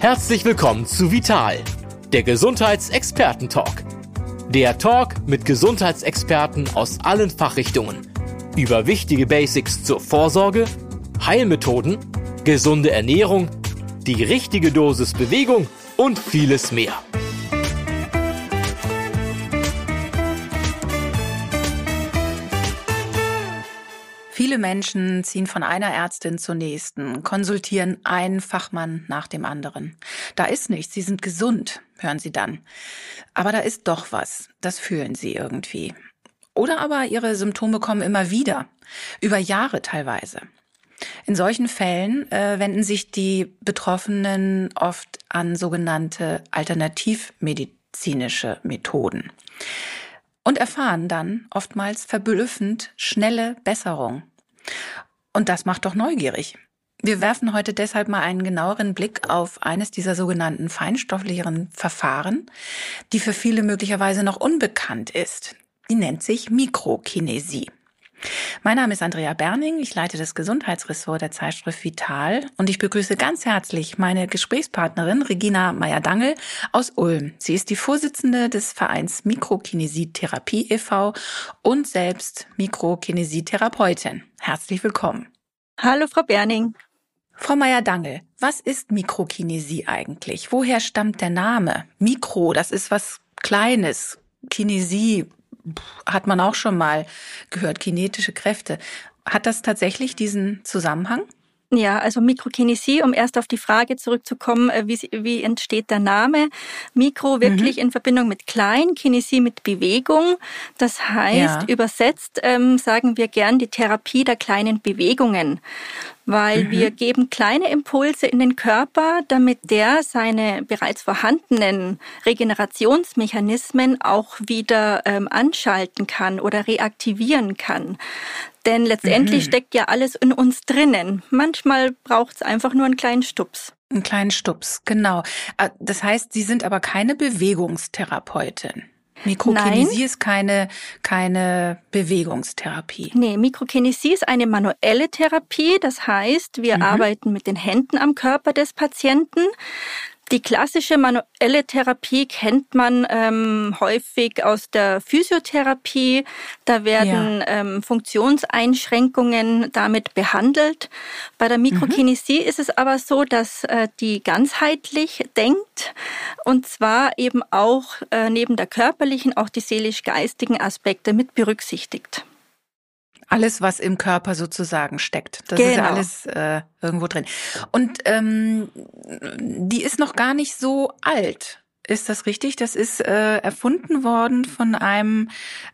Herzlich willkommen zu Vital, der Gesundheitsexperten-Talk. Der Talk mit Gesundheitsexperten aus allen Fachrichtungen über wichtige Basics zur Vorsorge, Heilmethoden, gesunde Ernährung, die richtige Dosis Bewegung und vieles mehr. Viele Menschen ziehen von einer Ärztin zur nächsten, konsultieren einen Fachmann nach dem anderen. Da ist nichts, sie sind gesund, hören sie dann. Aber da ist doch was, das fühlen sie irgendwie. Oder aber ihre Symptome kommen immer wieder, über Jahre teilweise. In solchen Fällen wenden sich die Betroffenen oft an sogenannte alternativmedizinische Methoden und erfahren dann oftmals verblüffend schnelle Besserung. Und das macht doch neugierig. Wir werfen heute deshalb mal einen genaueren Blick auf eines dieser sogenannten feinstofflicheren Verfahren, die für viele möglicherweise noch unbekannt ist. Die nennt sich Mikrokinesie. Mein Name ist Andrea Berning, ich leite das Gesundheitsressort der Zeitschrift Vital und ich begrüße ganz herzlich meine Gesprächspartnerin Regina Meyer-Dangel aus Ulm. Sie ist die Vorsitzende des Vereins Mikrokinesie-Therapie e.V. und selbst Mikrokinesie-Therapeutin. Herzlich willkommen. Hallo Frau Berning. Frau Meyer-Dangel, was ist Mikrokinesie eigentlich? Woher stammt der Name? Mikro, das ist was Kleines. Kinesie hat man auch schon mal gehört, kinetische Kräfte. Hat das tatsächlich diesen Zusammenhang? Ja, also Mikrokinesie, um erst auf die Frage zurückzukommen, wie entsteht der Name? Mikro wirklich in Verbindung mit klein, Kinesie mit Bewegung. Das heißt, übersetzt sagen wir gern die Therapie der kleinen Bewegungen, weil wir geben kleine Impulse in den Körper, damit der seine bereits vorhandenen Regenerationsmechanismen auch wieder anschalten kann oder reaktivieren kann. Denn letztendlich steckt ja alles in uns drinnen. Manchmal braucht es einfach nur einen kleinen Stups. Einen kleinen Stups, genau. Das heißt, Sie sind aber keine Bewegungstherapeutin. Mikrokinesie ist keine Bewegungstherapie. Nee, Mikrokinesie ist eine manuelle Therapie. Das heißt, wir arbeiten mit den Händen am Körper des Patienten. Die klassische manuelle Therapie kennt man häufig aus der Physiotherapie. Da werden Funktionseinschränkungen damit behandelt. Bei der Mikrokinesie ist es aber so, dass die ganzheitlich denkt und zwar eben auch neben der körperlichen auch die seelisch-geistigen Aspekte mit berücksichtigt. Alles, was im Körper sozusagen steckt. Das ist ja alles irgendwo drin. Und die ist noch gar nicht so alt. Ist das richtig? Das ist erfunden worden von einem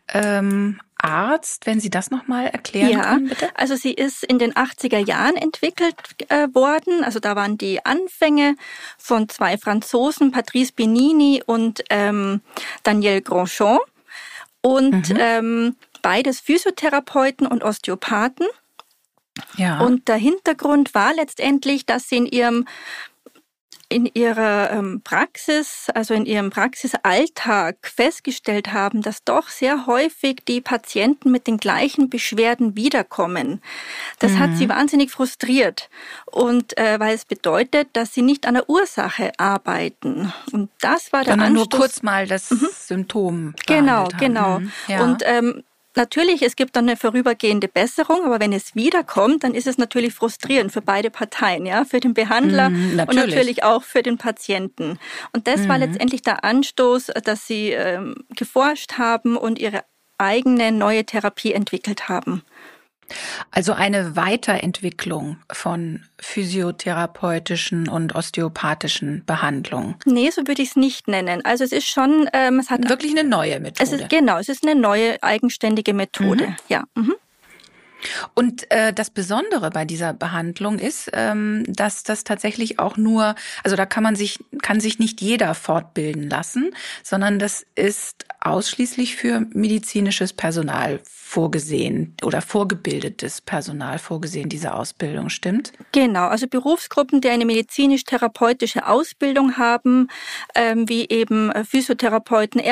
Arzt. Wenn Sie das nochmal erklären können, bitte. Also sie ist in den 80er Jahren entwickelt worden. Also da waren die Anfänge von zwei Franzosen, Patrice Benini und Daniel Grandchamp. Und beides Physiotherapeuten und Osteopathen. Ja. Und der Hintergrund war letztendlich, dass sie in ihrer Praxis, also in ihrem Praxisalltag festgestellt haben, dass doch sehr häufig die Patienten mit den gleichen Beschwerden wiederkommen. Das hat sie wahnsinnig frustriert. Und weil es bedeutet, dass sie nicht an der Ursache arbeiten. Und das war der Anstoß. Nur kurz mal das Symptom behandelt haben. Genau. Ja. Und natürlich, es gibt dann eine vorübergehende Besserung, aber wenn es wiederkommt, dann ist es natürlich frustrierend für beide Parteien, ja, für den Behandler und natürlich auch für den Patienten. Und das war letztendlich der Anstoß, dass sie geforscht haben und ihre eigene neue Therapie entwickelt haben. Also eine Weiterentwicklung von physiotherapeutischen und osteopathischen Behandlungen. Nee, so würde ich es nicht nennen. Also es ist schon, es hat wirklich eine neue Methode. Es ist eine neue eigenständige Methode. Ja. Und das Besondere bei dieser Behandlung ist, dass das tatsächlich auch nur, also da kann sich nicht jeder fortbilden lassen, sondern das ist ausschließlich für medizinisches Personal vorgesehen oder vorgebildetes Personal vorgesehen, diese Ausbildung, stimmt? Genau, also Berufsgruppen, die eine medizinisch-therapeutische Ausbildung haben, wie eben Physiotherapeuten,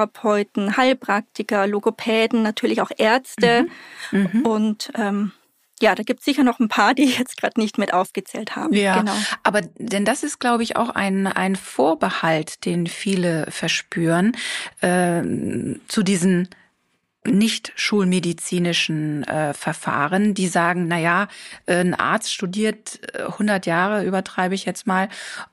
Ergotherapeuten, Heilpraktiker, Logopäden, natürlich auch Ärzte und Ja, da gibt es sicher noch ein paar, die ich jetzt gerade nicht mit aufgezählt haben. Ja, genau. Aber denn das ist, glaube ich, auch ein Vorbehalt, den viele verspüren, zu diesen nicht schulmedizinischen Verfahren, die sagen, ein Arzt studiert 100 Jahre, übertreibe ich jetzt mal,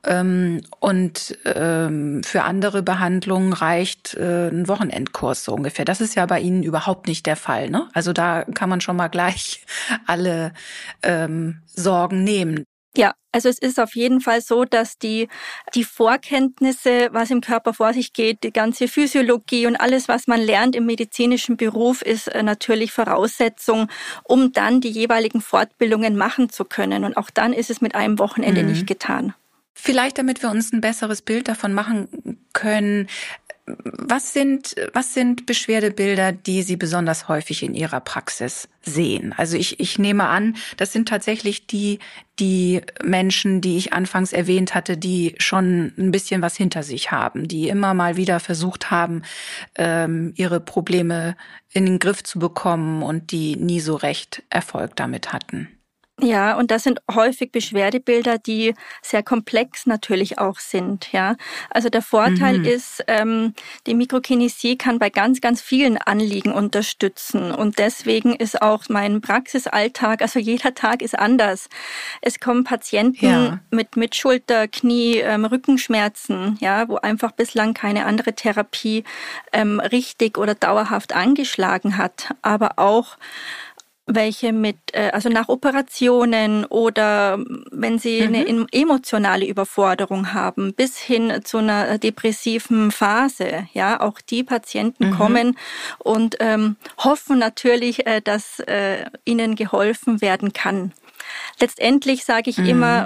und für andere Behandlungen reicht ein Wochenendkurs so ungefähr. Das ist ja bei Ihnen überhaupt nicht der Fall, ne? Also da kann man schon mal gleich alle Sorgen nehmen. Ja, also es ist auf jeden Fall so, dass die Vorkenntnisse, was im Körper vor sich geht, die ganze Physiologie und alles, was man lernt im medizinischen Beruf, ist natürlich Voraussetzung, um dann die jeweiligen Fortbildungen machen zu können. Und auch dann ist es mit einem Wochenende nicht getan. Vielleicht, damit wir uns ein besseres Bild davon machen können, was sind Beschwerdebilder, die Sie besonders häufig in Ihrer Praxis sehen? Also ich nehme an, das sind tatsächlich die Menschen, die ich anfangs erwähnt hatte, die schon ein bisschen was hinter sich haben, die immer mal wieder versucht haben, ihre Probleme in den Griff zu bekommen und die nie so recht Erfolg damit hatten. Ja, und das sind häufig Beschwerdebilder, die sehr komplex natürlich auch sind. Ja, also der Vorteil ist, die Mikrokinesie kann bei ganz, ganz vielen Anliegen unterstützen und deswegen ist auch mein Praxisalltag, also jeder Tag ist anders. Es kommen Patienten mit Schulter, Knie, Rückenschmerzen, ja, wo einfach bislang keine andere Therapie richtig oder dauerhaft angeschlagen hat, aber auch welche also nach Operationen oder wenn sie eine emotionale Überforderung haben, bis hin zu einer depressiven Phase. Ja, auch die Patienten kommen und hoffen natürlich, dass ihnen geholfen werden kann. Letztendlich sage ich immer,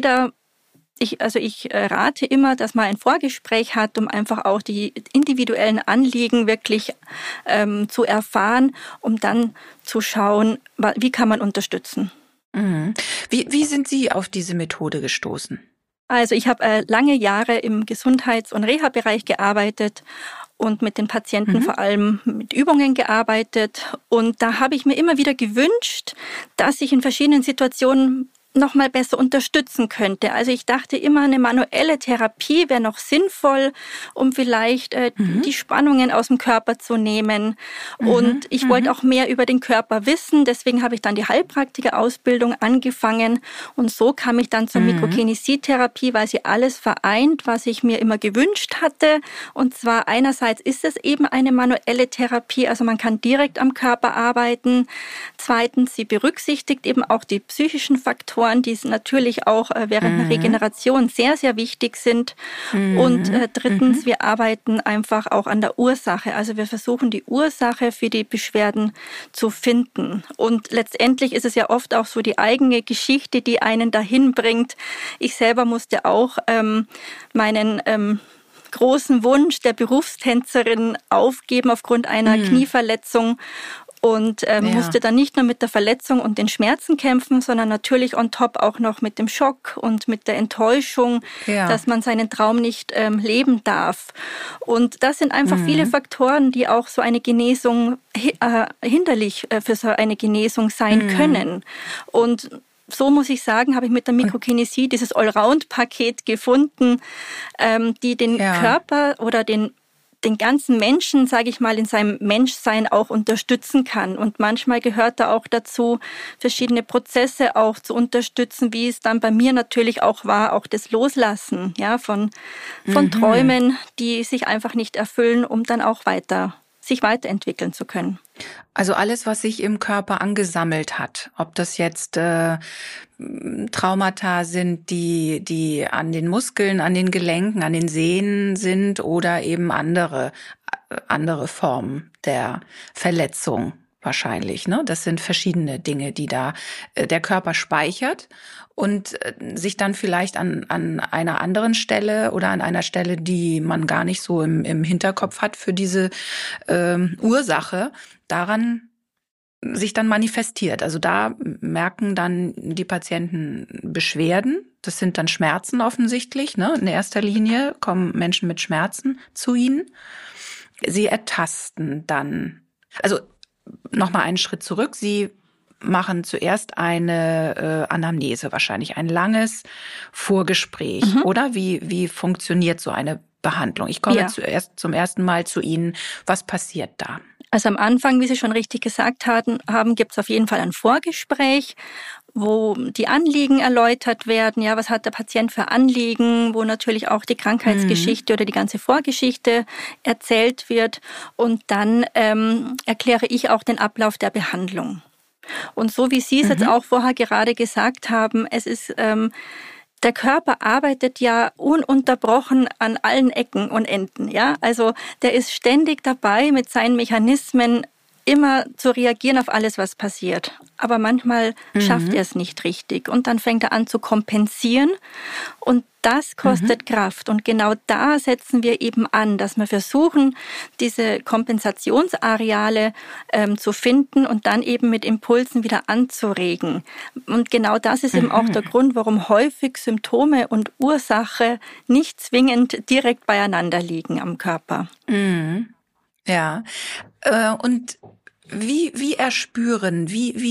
ich rate immer, dass man ein Vorgespräch hat, um einfach auch die individuellen Anliegen wirklich zu erfahren, um dann zu schauen, wie kann man unterstützen. Wie sind Sie auf diese Methode gestoßen? Also ich habe lange Jahre im Gesundheits- und Reha-Bereich gearbeitet und mit den Patienten vor allem mit Übungen gearbeitet. Und da habe ich mir immer wieder gewünscht, dass ich in verschiedenen Situationen noch mal besser unterstützen könnte. Also ich dachte immer, eine manuelle Therapie wäre noch sinnvoll, um vielleicht die Spannungen aus dem Körper zu nehmen. Und ich wollte auch mehr über den Körper wissen. Deswegen habe ich dann die Heilpraktikerausbildung angefangen. Und so kam ich dann zur Mikrokinesietherapie, weil sie alles vereint, was ich mir immer gewünscht hatte. Und zwar einerseits ist es eben eine manuelle Therapie, also man kann direkt am Körper arbeiten. Zweitens, sie berücksichtigt eben auch die psychischen Faktoren, die natürlich auch während einer Regeneration sehr, sehr wichtig sind. Und drittens, wir arbeiten einfach auch an der Ursache. Also wir versuchen, die Ursache für die Beschwerden zu finden. Und letztendlich ist es ja oft auch so die eigene Geschichte, die einen dahin bringt. Ich selber musste auch meinen großen Wunsch der Berufstänzerin aufgeben aufgrund einer Knieverletzung. Und musste dann nicht nur mit der Verletzung und den Schmerzen kämpfen, sondern natürlich on top auch noch mit dem Schock und mit der Enttäuschung, dass man seinen Traum nicht leben darf. Und das sind einfach viele Faktoren, die auch so eine Genesung hinderlich für so eine Genesung sein können. Und so muss ich sagen, habe ich mit der Mikrokinesie dieses Allround-Paket gefunden, die den Körper oder den ganzen Menschen, sage ich mal, in seinem Menschsein auch unterstützen kann. Und manchmal gehört da auch dazu, verschiedene Prozesse auch zu unterstützen, wie es dann bei mir natürlich auch war, auch das Loslassen, ja, von Träumen, die sich einfach nicht erfüllen, um dann auch sich weiterentwickeln zu können. Also alles, was sich im Körper angesammelt hat, ob das jetzt Traumata sind, die an den Muskeln, an den Gelenken, an den Sehnen sind oder eben andere Formen der Verletzung wahrscheinlich, ne? Das sind verschiedene Dinge, die da der Körper speichert und sich dann vielleicht an einer anderen Stelle oder an einer Stelle, die man gar nicht so im Hinterkopf hat für diese Ursache, daran sich dann manifestiert. Also da merken dann die Patienten Beschwerden. Das sind dann Schmerzen offensichtlich, ne? In erster Linie kommen Menschen mit Schmerzen zu ihnen. Sie ertasten dann, also nochmal einen Schritt zurück. Sie machen zuerst eine Anamnese, wahrscheinlich ein langes Vorgespräch, oder? Wie funktioniert so eine Behandlung? Ich komme zum ersten Mal zu Ihnen. Was passiert da? Also am Anfang, wie Sie schon richtig gesagt haben, gibt es auf jeden Fall ein Vorgespräch, wo die Anliegen erläutert werden. Ja, was hat der Patient für Anliegen, wo natürlich auch die Krankheitsgeschichte oder die ganze Vorgeschichte erzählt wird. Und dann erkläre ich auch den Ablauf der Behandlung. Und so wie Sie es jetzt auch vorher gerade gesagt haben, es ist der Körper arbeitet ja ununterbrochen an allen Ecken und Enden, ja. Also der ist ständig dabei, mit seinen Mechanismen immer zu reagieren auf alles, was passiert. Aber manchmal schafft er es nicht richtig und dann fängt er an zu kompensieren und das kostet Kraft. Und genau da setzen wir eben an, dass wir versuchen, diese Kompensationsareale zu finden und dann eben mit Impulsen wieder anzuregen. Und genau das ist eben auch der Grund, warum häufig Symptome und Ursache nicht zwingend direkt beieinander liegen am Körper. Ja, und wie erspüren,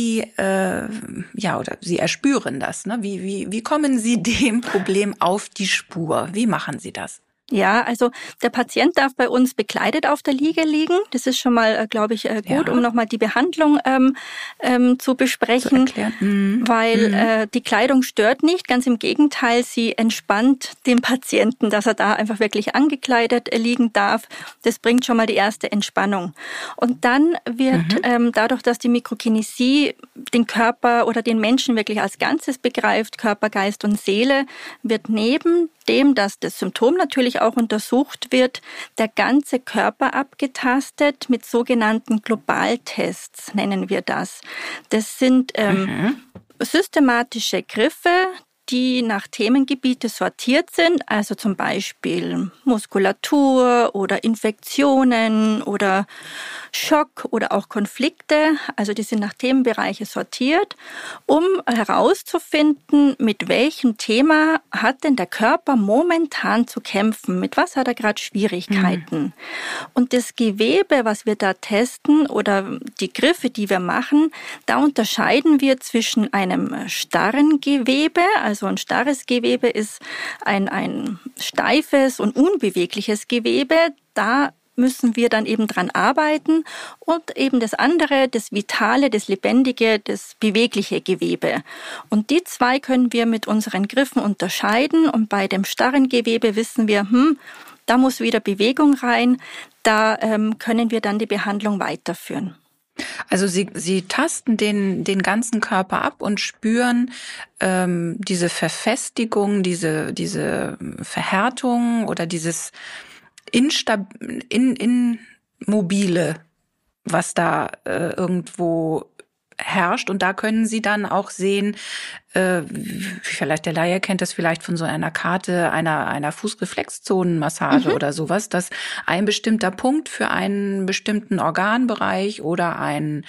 oder Sie erspüren das, ne? Wie kommen Sie dem Problem auf die Spur? Wie machen Sie das? Ja, also der Patient darf bei uns bekleidet auf der Liege liegen. Das ist schon mal, glaube ich, gut, um nochmal die Behandlung zu besprechen, weil die Kleidung stört nicht. Ganz im Gegenteil, sie entspannt den Patienten, dass er da einfach wirklich angekleidet liegen darf. Das bringt schon mal die erste Entspannung. Und dann wird dadurch, dass die Mikrokinesie den Körper oder den Menschen wirklich als Ganzes begreift, Körper, Geist und Seele, wird neben dem, dass das Symptom natürlich auch untersucht wird, der ganze Körper abgetastet mit sogenannten Globaltests, nennen wir das. Das sind systematische Griffe, die nach Themengebiete sortiert sind, also zum Beispiel Muskulatur oder Infektionen oder Schock oder auch Konflikte, also die sind nach Themenbereiche sortiert, um herauszufinden, mit welchem Thema hat denn der Körper momentan zu kämpfen, mit was hat er gerade Schwierigkeiten. Und das Gewebe, was wir da testen oder die Griffe, die wir machen, da unterscheiden wir zwischen einem starren Gewebe, also ein starres Gewebe ist ein steifes und unbewegliches Gewebe, da müssen wir dann eben dran arbeiten und eben das andere, das vitale, das lebendige, das bewegliche Gewebe. Und die zwei können wir mit unseren Griffen unterscheiden und bei dem starren Gewebe wissen wir, da muss wieder Bewegung rein, da können wir dann die Behandlung weiterführen. Also Sie tasten den ganzen Körper ab und spüren diese Verfestigung, diese Verhärtung oder dieses Immobile, was da irgendwo herrscht. Und da können Sie dann auch sehen, vielleicht der Laie kennt das vielleicht von so einer Karte einer Fußreflexzonenmassage oder sowas, dass ein bestimmter Punkt für einen bestimmten Organbereich oder ein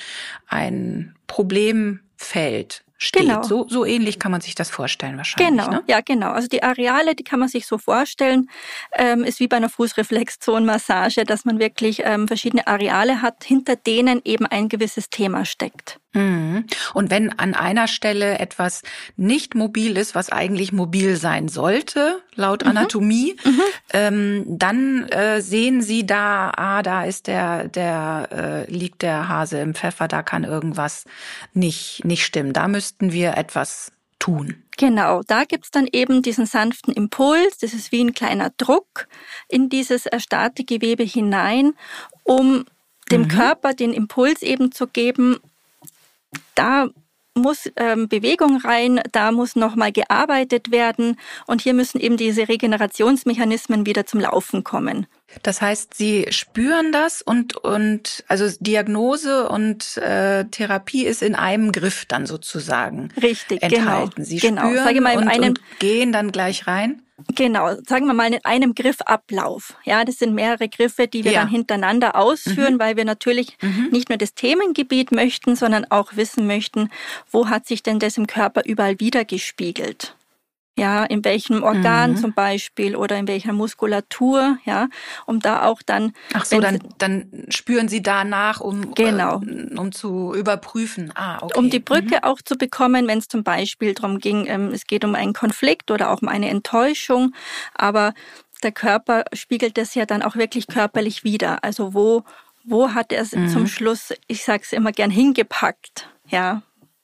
Problemfeld steht. Genau. So ähnlich kann man sich das vorstellen wahrscheinlich. Genau, ne? ja genau. Also die Areale, die kann man sich so vorstellen, ist wie bei einer Fußreflexzonenmassage, dass man wirklich verschiedene Areale hat, hinter denen eben ein gewisses Thema steckt. Und wenn an einer Stelle etwas nicht mobil ist, was eigentlich mobil sein sollte, laut Anatomie, dann sehen Sie da ist liegt der Hase im Pfeffer, da kann irgendwas nicht stimmen. Da müssten wir etwas tun. Genau, da gibt's dann eben diesen sanften Impuls, das ist wie ein kleiner Druck in dieses erstarrte Gewebe hinein, um dem Körper den Impuls eben zu geben, da muss Bewegung rein, da muss nochmal gearbeitet werden und hier müssen eben diese Regenerationsmechanismen wieder zum Laufen kommen. Das heißt, Sie spüren das und also Diagnose und Therapie ist in einem Griff dann sozusagen richtig enthalten. Genau, Sie genau. spüren Sage mal, und gehen dann gleich rein? Genau, sagen wir mal in einem Griffablauf. Ja, das sind mehrere Griffe, die wir dann hintereinander ausführen, weil wir natürlich nicht nur das Themengebiet möchten, sondern auch wissen möchten, wo hat sich denn das im Körper überall wiedergespiegelt. Ja, in welchem Organ zum Beispiel oder in welcher Muskulatur, ja, um da auch dann... Ach so, dann spüren Sie danach, um zu überprüfen. Okay. Um die Brücke auch zu bekommen, wenn es zum Beispiel darum ging, es geht um einen Konflikt oder auch um eine Enttäuschung, aber der Körper spiegelt das ja dann auch wirklich körperlich wider. Also wo hat er es zum Schluss, ich sag's immer gern, hingepackt, ja.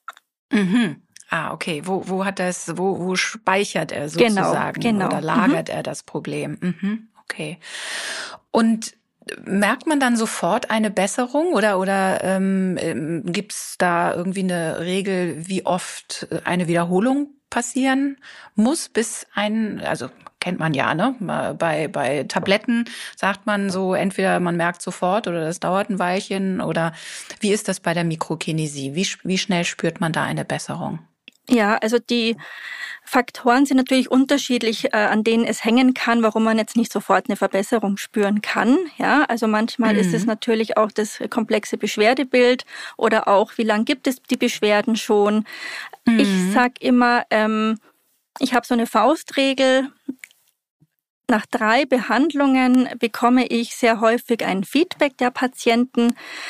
Okay. Wo speichert er sozusagen? Genau. Oder lagert er das Problem? Okay. Und merkt man dann sofort eine Besserung oder gibt's da irgendwie eine Regel, wie oft eine Wiederholung passieren muss, also kennt man ja, ne? Bei Tabletten sagt man so, entweder man merkt sofort oder das dauert ein Weilchen, oder wie ist das bei der Mikrokinesie? Wie schnell spürt man da eine Besserung? Ja, also die Faktoren sind natürlich unterschiedlich, an denen es hängen kann, warum man jetzt nicht sofort eine Verbesserung spüren kann. Ja, also manchmal ist es natürlich auch das komplexe Beschwerdebild oder auch, wie lange gibt es die Beschwerden schon. Ich sag immer, ich habe so eine Faustregel. Nach 3 Behandlungen bekomme ich sehr häufig ein Feedback der Patienten.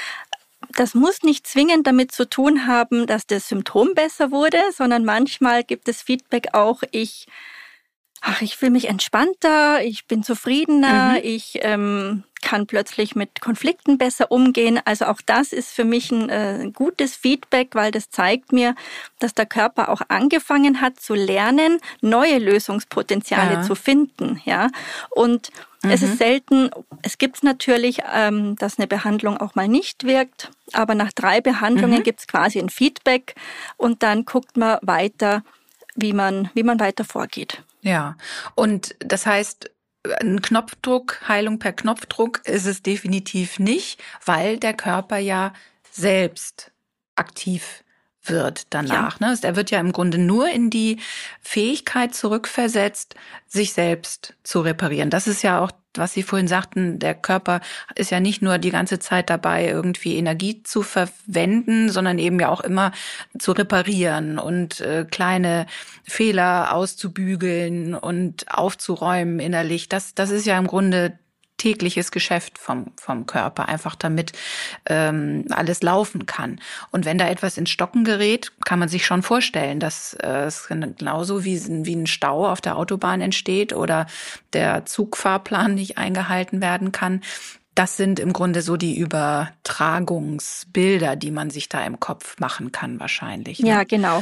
Das muss nicht zwingend damit zu tun haben, dass das Symptom besser wurde, sondern manchmal gibt es Feedback auch, ich fühle mich entspannter, ich bin zufriedener, ich kann plötzlich mit Konflikten besser umgehen. Also auch das ist für mich ein gutes Feedback, weil das zeigt mir, dass der Körper auch angefangen hat zu lernen, neue Lösungspotenziale zu finden. Ja, und es ist selten, es gibt natürlich, dass eine Behandlung auch mal nicht wirkt, aber nach 3 Behandlungen gibt es quasi ein Feedback und dann guckt man weiter, wie man weiter vorgeht. Ja, und das heißt, ein Knopfdruck, Heilung per Knopfdruck ist es definitiv nicht, weil der Körper ja selbst aktiv wird danach. Ja. Ne? Er wird ja im Grunde nur in die Fähigkeit zurückversetzt, sich selbst zu reparieren. Das ist ja auch, was Sie vorhin sagten, der Körper ist ja nicht nur die ganze Zeit dabei, irgendwie Energie zu verwenden, sondern eben ja auch immer zu reparieren und kleine Fehler auszubügeln und aufzuräumen innerlich. Das ist ja im Grunde tägliches Geschäft vom Körper, einfach damit alles laufen kann. Und wenn da etwas ins Stocken gerät, kann man sich schon vorstellen, dass es genauso wie ein Stau auf der Autobahn entsteht oder der Zugfahrplan nicht eingehalten werden kann. Das sind im Grunde so die Übertragungsbilder, die man sich da im Kopf machen kann wahrscheinlich. Ne? Ja, genau.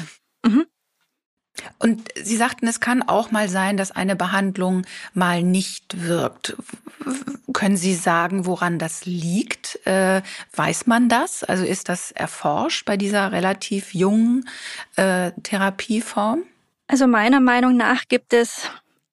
Und Sie sagten, es kann auch mal sein, dass eine Behandlung mal nicht wirkt. Können Sie sagen, woran das liegt? Weiß man das? Also ist das erforscht bei dieser relativ jungen Therapieform? Also meiner Meinung nach gibt es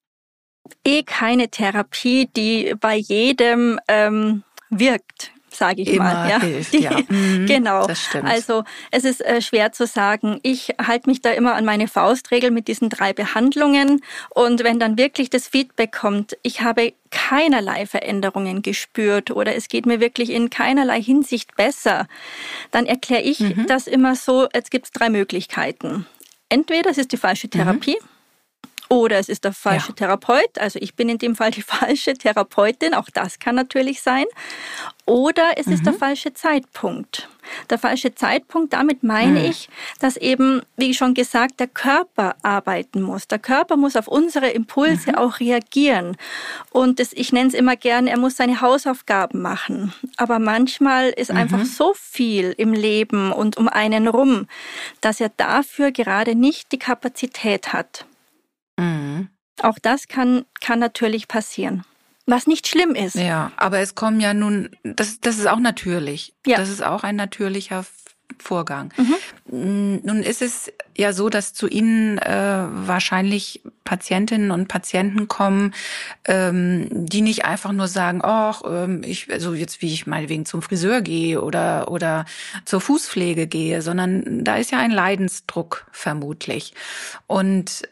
keine Therapie, die bei jedem wirkt, sage ich immer mal. Ja. Hilft, ja. Genau. Das stimmt. Also es ist schwer zu sagen. Ich halte mich da immer an meine Faustregel mit diesen 3 Behandlungen. Und wenn dann wirklich das Feedback kommt, ich habe keinerlei Veränderungen gespürt oder es geht mir wirklich in keinerlei Hinsicht besser, dann erkläre ich das immer so, jetzt gibt es 3 Möglichkeiten. Entweder es ist die falsche Therapie, oder es ist der falsche Therapeut, also ich bin in dem Fall die falsche Therapeutin, auch das kann natürlich sein. Oder es ist der falsche Zeitpunkt. Der falsche Zeitpunkt, damit meine ich, dass eben, wie schon gesagt, der Körper arbeiten muss. Der Körper muss auf unsere Impulse auch reagieren. Und ich nenne es immer gerne, er muss seine Hausaufgaben machen. Aber manchmal ist einfach so viel im Leben und um einen rum, dass er dafür gerade nicht die Kapazität hat. Auch das kann natürlich passieren. Was nicht schlimm ist. Ja, aber es kommen ja nun, das ist auch natürlich. Ja. Das ist auch ein natürlicher Vorgang. Nun ist es ja so, dass zu Ihnen wahrscheinlich Patientinnen und Patienten kommen, die nicht einfach nur sagen, jetzt wie ich meinetwegen zum Friseur gehe oder zur Fußpflege gehe, sondern da ist ja ein Leidensdruck vermutlich. Und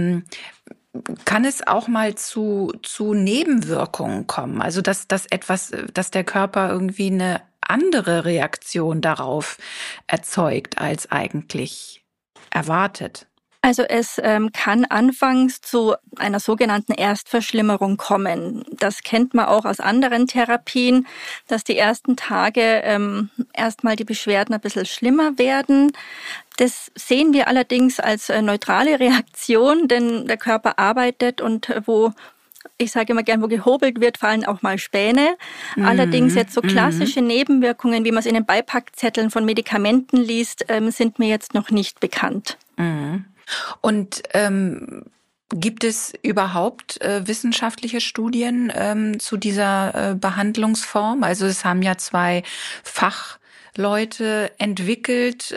kann es auch mal zu Nebenwirkungen kommen? Also dass der Körper irgendwie eine andere Reaktion darauf erzeugt als eigentlich erwartet? Also es kann anfangs zu einer sogenannten Erstverschlimmerung kommen. Das kennt man auch aus anderen Therapien, dass die ersten Tage erstmal die Beschwerden ein bisschen schlimmer werden. Das sehen wir allerdings als neutrale Reaktion, denn der Körper arbeitet und ich sage immer gern, wo gehobelt wird, fallen auch mal Späne. Allerdings jetzt so klassische Nebenwirkungen, wie man es in den Beipackzetteln von Medikamenten liest, sind mir jetzt noch nicht bekannt. Und gibt es überhaupt wissenschaftliche Studien zu dieser Behandlungsform? Also es haben ja 2 Fachleute entwickelt.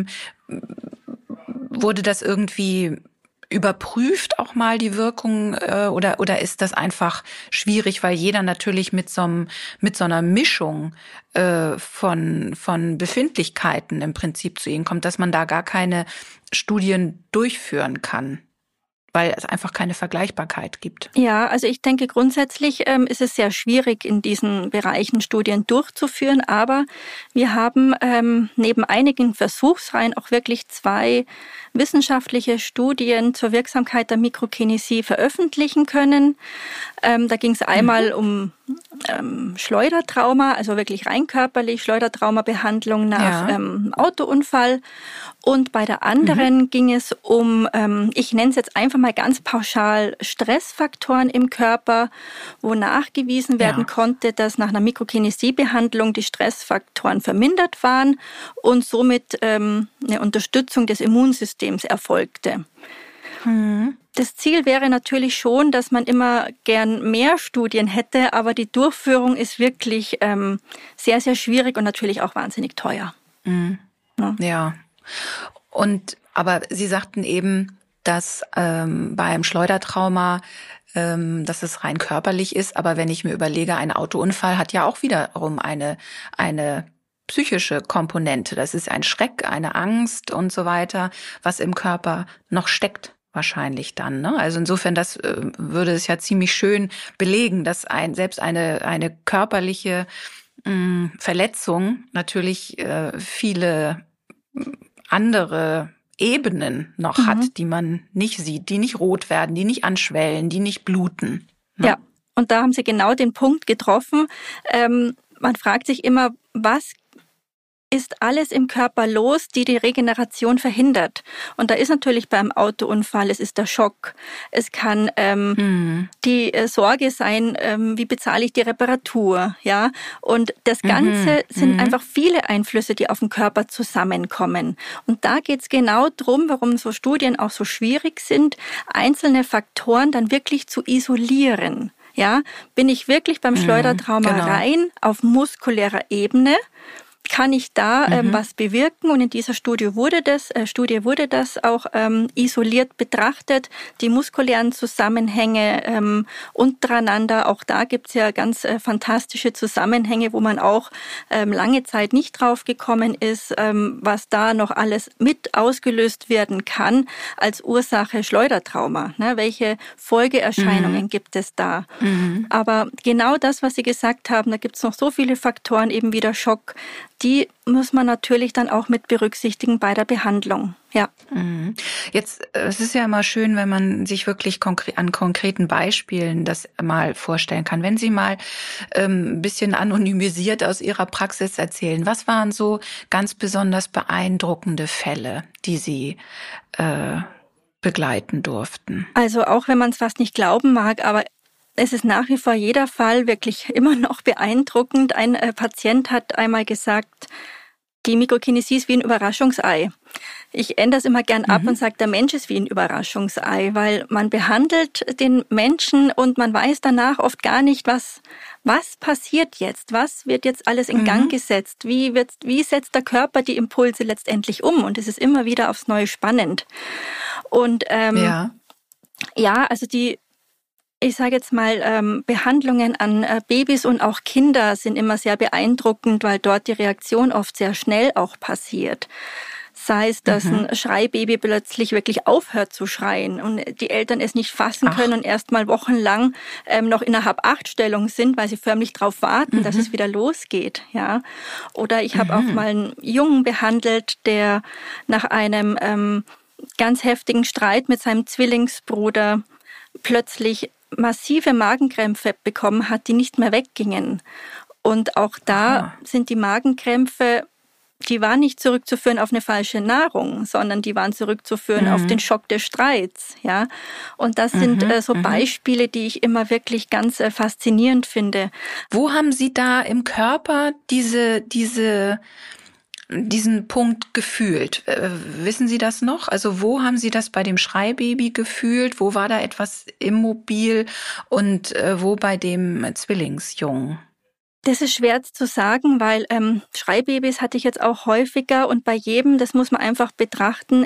Wurde das irgendwie überprüft auch mal die Wirkung oder ist das einfach schwierig, weil jeder natürlich mit so einer Mischung von Befindlichkeiten im Prinzip zu Ihnen kommt, dass man da gar keine Studien durchführen kann, weil es einfach keine Vergleichbarkeit gibt? Ja, also ich denke grundsätzlich ist es sehr schwierig, in diesen Bereichen Studien durchzuführen, aber wir haben neben einigen Versuchsreihen auch wirklich 2 wissenschaftliche Studien zur Wirksamkeit der Mikrokinesie veröffentlichen können. Da ging es einmal um Schleudertrauma, also wirklich rein körperlich, Schleudertraumabehandlung nach Autounfall. Und bei der anderen ging es um, ich nenne es jetzt einfach mal ganz pauschal, Stressfaktoren im Körper, wo nachgewiesen werden konnte, dass nach einer Mikrokinesie-Behandlung die Stressfaktoren vermindert waren und somit eine Unterstützung des Immunsystems erfolgte. Das Ziel wäre natürlich schon, dass man immer gern mehr Studien hätte, aber die Durchführung ist wirklich sehr, sehr schwierig und natürlich auch wahnsinnig teuer. Ja. Aber Sie sagten eben, dass beim Schleudertrauma, dass es rein körperlich ist, aber wenn ich mir überlege, ein Autounfall hat ja auch wiederum eine psychische Komponente. Das ist ein Schreck, eine Angst und so weiter, was im Körper noch steckt. Wahrscheinlich dann, ne? Also insofern, das würde es ja ziemlich schön belegen, dass selbst eine körperliche Verletzung natürlich viele andere Ebenen noch hat, die man nicht sieht, die nicht rot werden, die nicht anschwellen, die nicht bluten. Ne? Ja, und da haben Sie genau den Punkt getroffen. Man fragt sich immer, was ist alles im Körper los, die Regeneration verhindert. Und da ist natürlich beim Autounfall, es ist der Schock. Es kann die Sorge sein, wie bezahle ich die Reparatur, ja. Und das Ganze sind einfach viele Einflüsse, die auf den Körper zusammenkommen. Und da geht's genau drum, warum so Studien auch so schwierig sind, einzelne Faktoren dann wirklich zu isolieren. Ja, bin ich wirklich beim Schleudertrauma rein auf muskulärer Ebene? Kann ich da was bewirken? Und in dieser Studie wurde das auch isoliert betrachtet, die muskulären Zusammenhänge untereinander. Auch da gibt's ja ganz fantastische Zusammenhänge, wo man auch lange Zeit nicht drauf gekommen ist, was da noch alles mit ausgelöst werden kann als Ursache Schleudertrauma. Ne? Welche Folgeerscheinungen gibt es da? Aber genau das, was Sie gesagt haben, da gibt's noch so viele Faktoren, eben wie der Schock, die muss man natürlich dann auch mit berücksichtigen bei der Behandlung. Ja. Jetzt, es ist ja immer schön, wenn man sich wirklich an konkreten Beispielen das mal vorstellen kann. Wenn Sie mal ein bisschen anonymisiert aus Ihrer Praxis erzählen, was waren so ganz besonders beeindruckende Fälle, die Sie begleiten durften? Also auch wenn man es fast nicht glauben mag, aber es ist nach wie vor jeder Fall wirklich immer noch beeindruckend. Ein Patient hat einmal gesagt, die Mikrokinesie ist wie ein Überraschungsei. Ich ändere es immer gern ab und sage, der Mensch ist wie ein Überraschungsei, weil man behandelt den Menschen und man weiß danach oft gar nicht, was passiert jetzt, was wird jetzt alles in Gang gesetzt, wie setzt der Körper die Impulse letztendlich um, und es ist immer wieder aufs Neue spannend. Und also ich sage jetzt mal, Behandlungen an Babys und auch Kinder sind immer sehr beeindruckend, weil dort die Reaktion oft sehr schnell auch passiert. Sei es, dass ein Schreibaby plötzlich wirklich aufhört zu schreien und die Eltern es nicht fassen können und erst mal wochenlang noch in einer Hab-Acht-Stellung sind, weil sie förmlich darauf warten, dass es wieder losgeht. Ja. Oder ich habe auch mal einen Jungen behandelt, der nach einem ganz heftigen Streit mit seinem Zwillingsbruder plötzlich massive Magenkrämpfe bekommen hat, die nicht mehr weggingen. Und auch da sind die Magenkrämpfe, die waren nicht zurückzuführen auf eine falsche Nahrung, sondern die waren zurückzuführen auf den Schock des Streits. Ja? Und das sind so Beispiele, die ich immer wirklich ganz faszinierend finde. Wo haben Sie da im Körper diesen Punkt gefühlt? Wissen Sie das noch? Also wo haben Sie das bei dem Schreibaby gefühlt? Wo war da etwas immobil und wo bei dem Zwillingsjungen? Das ist schwer zu sagen, weil Schreibabys hatte ich jetzt auch häufiger und bei jedem, das muss man einfach betrachten,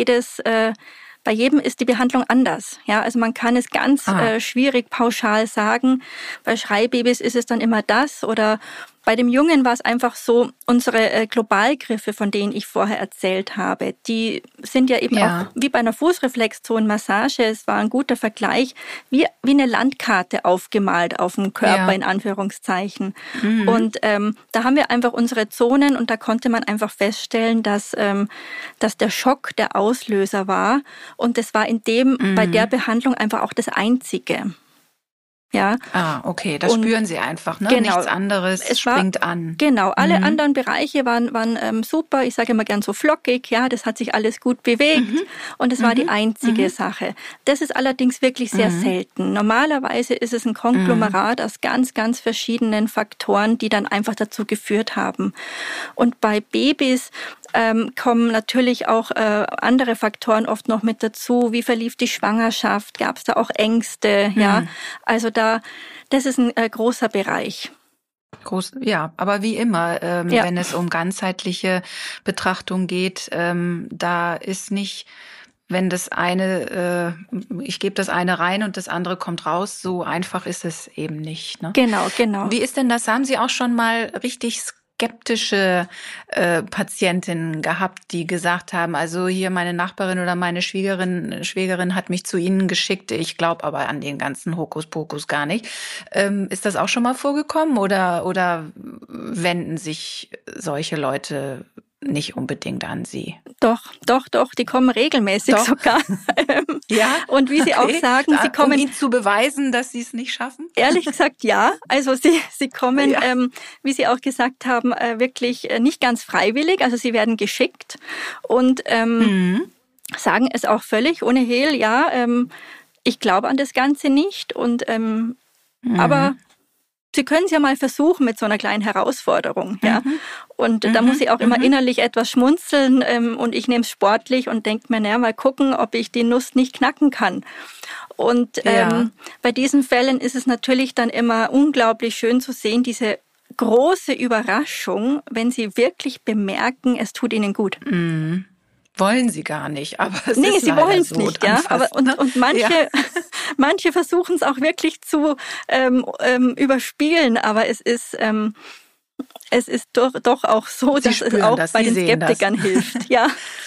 bei jedem ist die Behandlung anders. Ja, also man kann es ganz schwierig pauschal sagen. Bei Schreibabys ist es dann immer das oder bei dem Jungen war es einfach so, unsere Globalgriffe, von denen ich vorher erzählt habe, die sind ja eben auch wie bei einer Fußreflexzonenmassage, es war ein guter Vergleich, wie eine Landkarte aufgemalt auf dem Körper, in Anführungszeichen. Und da haben wir einfach unsere Zonen und da konnte man einfach feststellen, dass der Schock der Auslöser war und das war bei der Behandlung einfach auch das Einzige. Ja. Okay, das spüren Sie einfach, ne? Genau, nichts anderes springt an. Genau, alle anderen Bereiche waren super. Ich sage immer gern so flockig, ja, das hat sich alles gut bewegt und es war die einzige Sache. Das ist allerdings wirklich sehr selten. Normalerweise ist es ein Konglomerat aus ganz, ganz verschiedenen Faktoren, die dann einfach dazu geführt haben. Und bei Babys kommen natürlich auch andere Faktoren oft noch mit dazu. Wie verlief die Schwangerschaft? Gab es da auch Ängste? Ja, also das ist ein großer Bereich. Aber wie immer, wenn es um ganzheitliche Betrachtung geht, da ist nicht, wenn das eine, ich gebe das eine rein und das andere kommt raus, so einfach ist es eben nicht. Ne? Genau. Wie ist denn das? Haben Sie auch schon mal richtig skeptische Patientinnen gehabt, die gesagt haben, also hier meine Nachbarin oder meine Schwägerin hat mich zu Ihnen geschickt, ich glaube aber an den ganzen Hokuspokus gar nicht. Ist das auch schon mal vorgekommen oder wenden sich solche Leute nicht unbedingt an Sie? Doch, die kommen regelmäßig sogar. Ja. Und wie Sie auch sagen, sie kommen... Um Ihnen zu beweisen, dass Sie es nicht schaffen? Ehrlich gesagt, ja. Also Sie kommen, wie Sie auch gesagt haben, wirklich nicht ganz freiwillig. Also Sie werden geschickt und sagen es auch völlig ohne Hehl, ich glaube an das Ganze nicht. Und aber Sie können es ja mal versuchen mit so einer kleinen Herausforderung, ja. Und da muss ich auch immer innerlich etwas schmunzeln und ich nehme es sportlich und denke mir, mal gucken, ob ich die Nuss nicht knacken kann. Und bei diesen Fällen ist es natürlich dann immer unglaublich schön zu sehen, diese große Überraschung, wenn sie wirklich bemerken, es tut ihnen gut. Wollen sie gar nicht, aber es nee, ist sie wollen es so nicht, ja. Aber und manche versuchen es auch wirklich zu überspielen, aber es ist doch auch so, dass es auch bei den Skeptikern hilft, ja.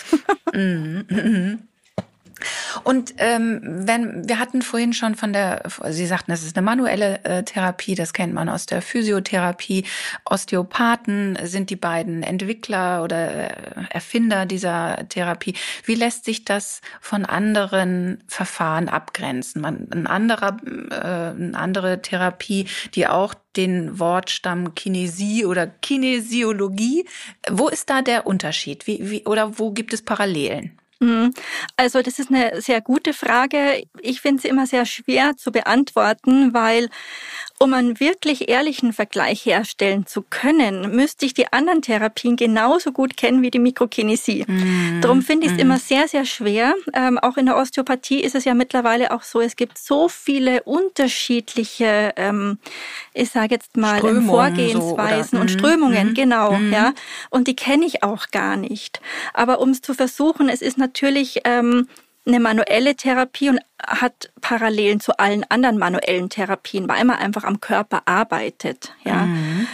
Und wir hatten vorhin schon Sie sagten, das ist eine manuelle Therapie, das kennt man aus der Physiotherapie. Osteopathen sind die beiden Entwickler oder Erfinder dieser Therapie. Wie lässt sich das von anderen Verfahren abgrenzen? Eine andere Therapie, die auch den Wortstamm Kinesie oder Kinesiologie. Wo ist da der Unterschied? Oder wo gibt es Parallelen? Also das ist eine sehr gute Frage. Ich finde sie immer sehr schwer zu beantworten, weil um einen wirklich ehrlichen Vergleich herstellen zu können, müsste ich die anderen Therapien genauso gut kennen wie die Mikrokinesie. Darum finde ich es immer sehr, sehr schwer. Auch in der Osteopathie ist es ja mittlerweile auch so, es gibt so viele unterschiedliche, ich sage jetzt mal, Vorgehensweisen und Strömungen, genau. Ja. Und die kenne ich auch gar nicht. Aber um es zu versuchen, es ist natürlich eine manuelle Therapie und hat Parallelen zu allen anderen manuellen Therapien, weil man einfach am Körper arbeitet. Ja.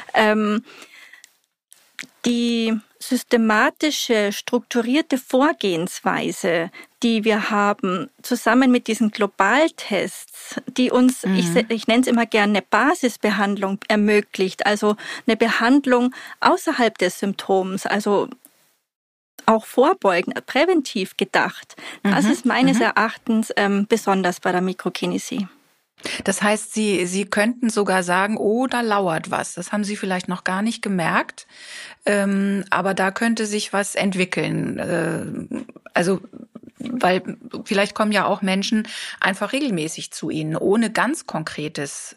Die systematische, strukturierte Vorgehensweise, die wir haben, zusammen mit diesen Globaltests, die uns, ich nenne es immer gerne, eine Basisbehandlung ermöglicht, also eine Behandlung außerhalb des Symptoms, also auch vorbeugend, präventiv gedacht. Das ist meines Erachtens besonders bei der Mikrokinesie. Das heißt, Sie könnten sogar sagen, oh, da lauert was. Das haben Sie vielleicht noch gar nicht gemerkt, aber da könnte sich was entwickeln. Also, weil vielleicht kommen ja auch Menschen einfach regelmäßig zu Ihnen, ohne ganz konkretes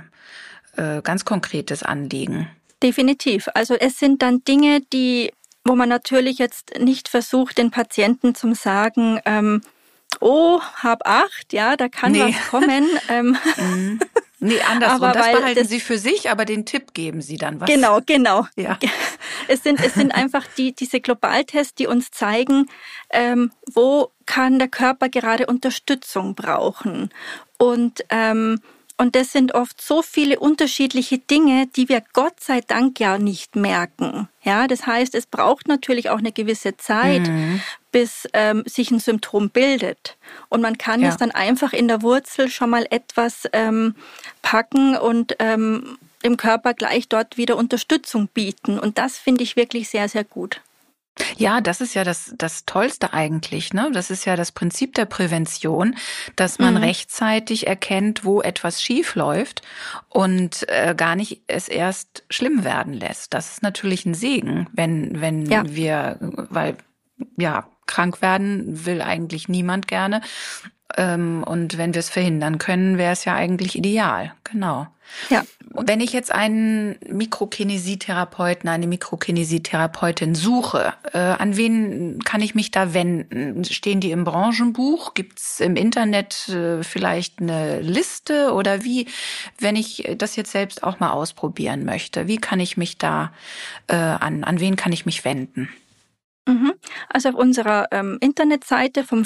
Anliegen. Definitiv. Also es sind dann Dinge, wo man natürlich jetzt nicht versucht, den Patienten zu sagen, oh, hab Acht, ja, da kann was kommen. Nee, andersrum. Aber das behalten Sie für sich, aber den Tipp geben Sie dann was. Genau. Ja. Es sind einfach diese Globaltests, die uns zeigen, wo kann der Körper gerade Unterstützung brauchen. Und das sind oft so viele unterschiedliche Dinge, die wir Gott sei Dank ja nicht merken. Ja, das heißt, es braucht natürlich auch eine gewisse Zeit, bis sich ein Symptom bildet. Und man kann es dann einfach in der Wurzel schon mal etwas packen und dem Körper gleich dort wieder Unterstützung bieten. Und das finde ich wirklich sehr, sehr gut. Ja, das ist ja das Tollste eigentlich, ne? Das ist ja das Prinzip der Prävention, dass man rechtzeitig erkennt, wo etwas schief läuft und gar nicht es erst schlimm werden lässt. Das ist natürlich ein Segen, wenn wir, weil krank werden will eigentlich niemand gerne. Und wenn wir es verhindern können, wäre es ja eigentlich ideal. Genau. Ja. Wenn ich jetzt einen Mikrokinesietherapeuten, eine Mikrokinesietherapeutin suche, an wen kann ich mich da wenden? Stehen die im Branchenbuch? Gibt's im Internet vielleicht eine Liste? Oder wie, wenn ich das jetzt selbst auch mal ausprobieren möchte, wie kann ich mich da an wen kann ich mich wenden? Also auf unserer Internetseite vom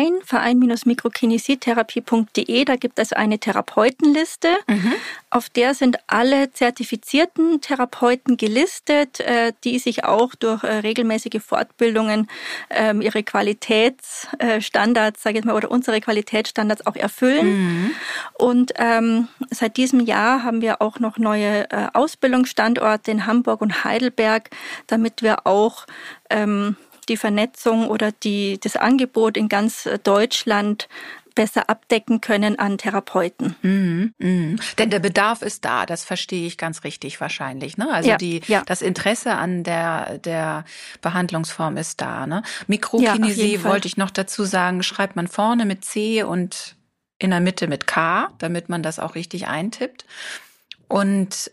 Verein-mikrokinesietherapie.de, da gibt es eine Therapeutenliste. Auf der sind alle zertifizierten Therapeuten gelistet, die sich auch durch regelmäßige Fortbildungen ihre Qualitätsstandards, sage ich mal, oder unsere Qualitätsstandards auch erfüllen. Und seit diesem Jahr haben wir auch noch neue Ausbildungsstandorte in Hamburg und Heidelberg, damit wir auch die Vernetzung oder das Angebot in ganz Deutschland besser abdecken können an Therapeuten. Denn der Bedarf ist da, das verstehe ich ganz richtig wahrscheinlich. Ne? Also das Interesse an der Behandlungsform ist da. Ne? Mikrokinesie wollte ich noch dazu sagen, schreibt man vorne mit C und in der Mitte mit K, damit man das auch richtig eintippt. Und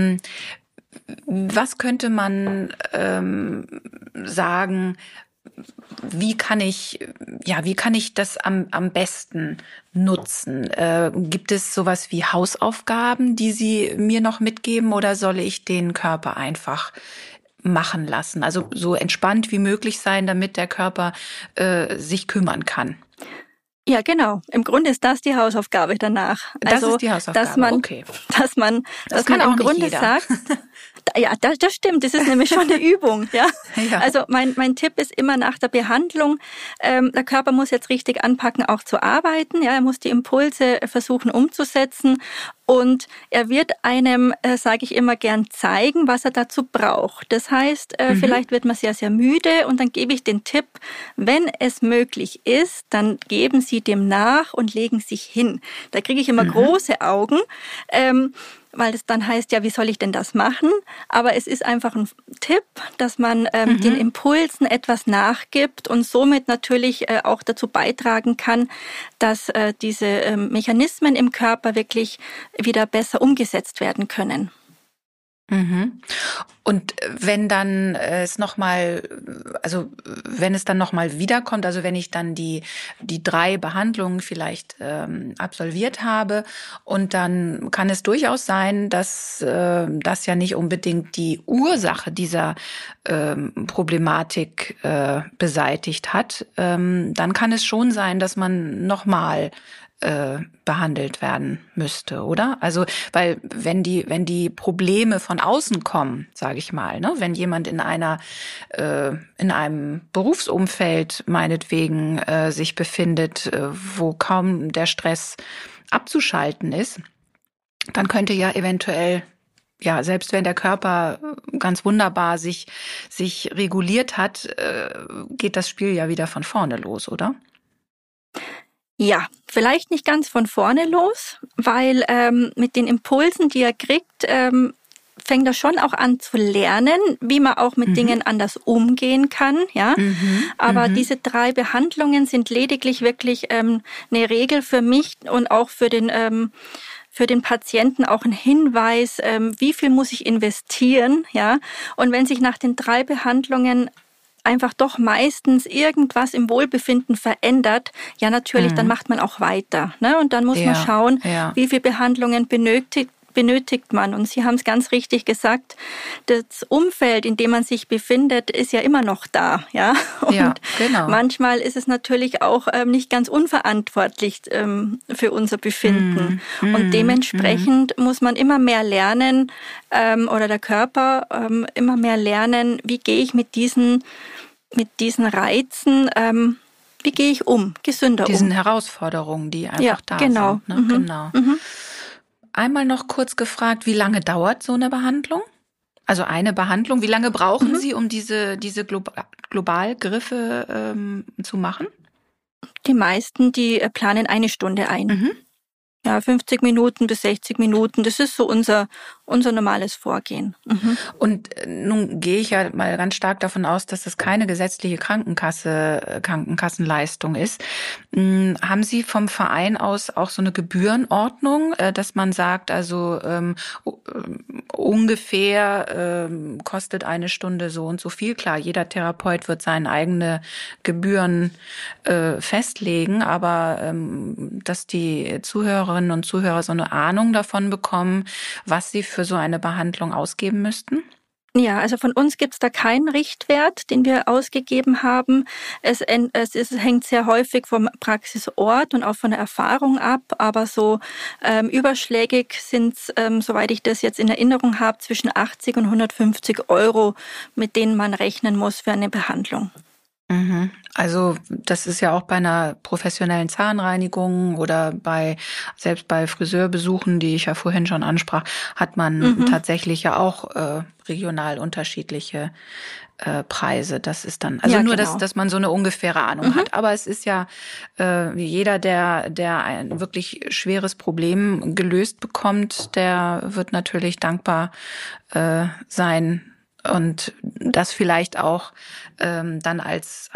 was könnte man sagen, wie kann ich das am besten nutzen? Gibt es sowas wie Hausaufgaben, die Sie mir noch mitgeben, oder soll ich den Körper einfach machen lassen? Also so entspannt wie möglich sein, damit der Körper sich kümmern kann. Ja, genau. Im Grunde ist das die Hausaufgabe danach. Das ist die Hausaufgabe, dass man im Grunde sagt, ja, das stimmt. Das ist nämlich schon eine Übung. Ja. Also mein Tipp ist immer nach der Behandlung, der Körper muss jetzt richtig anpacken, auch zu arbeiten. Ja, er muss die Impulse versuchen umzusetzen. Und er wird einem, sage ich immer gern, zeigen, was er dazu braucht. Das heißt, vielleicht wird man sehr, sehr müde und dann gebe ich den Tipp, wenn es möglich ist, dann geben Sie dem nach und legen sich hin. Da kriege ich immer große Augen, weil es dann heißt, ja, wie soll ich denn das machen? Aber es ist einfach ein Tipp, dass man den Impulsen etwas nachgibt und somit natürlich auch dazu beitragen kann, dass diese Mechanismen im Körper wirklich wieder besser umgesetzt werden können. Und wenn dann wenn es dann nochmal wiederkommt, also wenn ich dann die 3 Behandlungen vielleicht absolviert habe, und dann kann es durchaus sein, dass das ja nicht unbedingt die Ursache dieser Problematik beseitigt hat, dann kann es schon sein, dass man nochmal behandelt werden müsste, oder? Also, weil wenn die Probleme von außen kommen, sage ich mal, ne, wenn jemand in einem Berufsumfeld meinetwegen sich befindet, wo kaum der Stress abzuschalten ist, dann könnte ja eventuell ja, selbst wenn der Körper ganz wunderbar sich reguliert hat, geht das Spiel ja wieder von vorne los, oder? Ja, vielleicht nicht ganz von vorne los, weil mit den Impulsen, die er kriegt, fängt er schon auch an zu lernen, wie man auch mit Dingen anders umgehen kann, ja. Aber diese 3 Behandlungen sind lediglich wirklich eine Regel für mich und auch für den Patienten auch ein Hinweis, wie viel muss ich investieren, ja. Und wenn sich nach den 3 Behandlungen einfach doch meistens irgendwas im Wohlbefinden verändert, ja natürlich, dann macht man auch weiter, ne? Und dann muss man schauen, wie viele Behandlungen benötigt man. Und Sie haben es ganz richtig gesagt, das Umfeld, in dem man sich befindet, ist ja immer noch da. Ja? Und manchmal ist es natürlich auch nicht ganz unverantwortlich für unser Befinden. Und dementsprechend muss man immer mehr lernen, oder der Körper immer mehr lernen, wie gehe ich mit diesen Reizen, wie gehe ich gesünder diesen Herausforderungen, die einfach da sind. Ne? Genau. Einmal noch kurz gefragt, wie lange dauert so eine Behandlung? Also eine Behandlung, wie lange brauchen Sie, um diese Globalgriffe zu machen? Die meisten, die planen 1 Stunde ein. Ja, 50 Minuten bis 60 Minuten, das ist so unser normales Vorgehen. Und nun gehe ich ja mal ganz stark davon aus, dass das keine gesetzliche Krankenkassenleistung ist. Haben Sie vom Verein aus auch so eine Gebührenordnung, dass man sagt, also ungefähr kostet eine Stunde so und so viel? Klar, jeder Therapeut wird seine eigene Gebühren festlegen, aber dass die Zuhörerinnen und Zuhörer so eine Ahnung davon bekommen, was sie für so eine Behandlung ausgeben müssten? Ja, also von uns gibt's da keinen Richtwert, den wir ausgegeben haben. Es hängt sehr häufig vom Praxisort und auch von der Erfahrung ab, aber so überschlägig sind's, soweit ich das jetzt in Erinnerung habe, zwischen 80 und 150 €, mit denen man rechnen muss für eine Behandlung. Also das ist ja auch bei einer professionellen Zahnreinigung oder selbst bei Friseurbesuchen, die ich ja vorhin schon ansprach, hat man tatsächlich ja auch regional unterschiedliche Preise. Das ist dann, also nur, dass man so eine ungefähre Ahnung hat. Aber es ist ja jeder, der ein wirklich schweres Problem gelöst bekommt, der wird natürlich dankbar sein, und das vielleicht auch dann als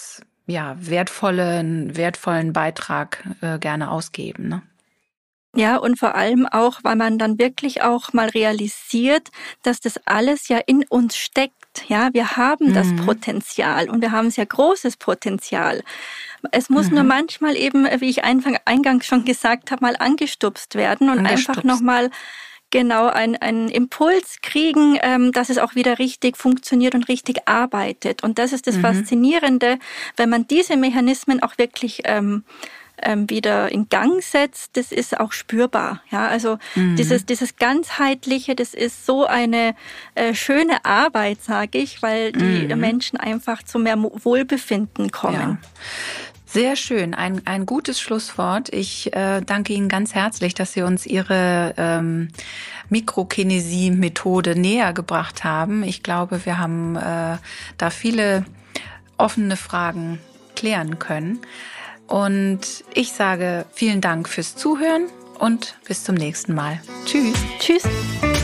wertvollen Beitrag gerne ausgeben, ne? Ja, und vor allem auch, weil man dann wirklich auch mal realisiert, dass das alles ja in uns steckt. Ja, wir haben das Potenzial und wir haben sehr großes Potenzial. Es muss nur manchmal eben, wie ich eingangs schon gesagt habe, mal angestupst werden und einfach nochmal einen Impuls kriegen, dass es auch wieder richtig funktioniert und richtig arbeitet. Und das ist das Faszinierende, wenn man diese Mechanismen auch wirklich wieder in Gang setzt, das ist auch spürbar. Ja, also dieses ganzheitliche, das ist so eine schöne Arbeit, sage ich, weil die Menschen einfach zu mehr Wohlbefinden kommen. Ja. Sehr schön, ein gutes Schlusswort. Ich danke Ihnen ganz herzlich, dass Sie uns Ihre Mikrokinesie-Methode näher gebracht haben. Ich glaube, wir haben da viele offene Fragen klären können. Und ich sage vielen Dank fürs Zuhören und bis zum nächsten Mal. Tschüss. Tschüss.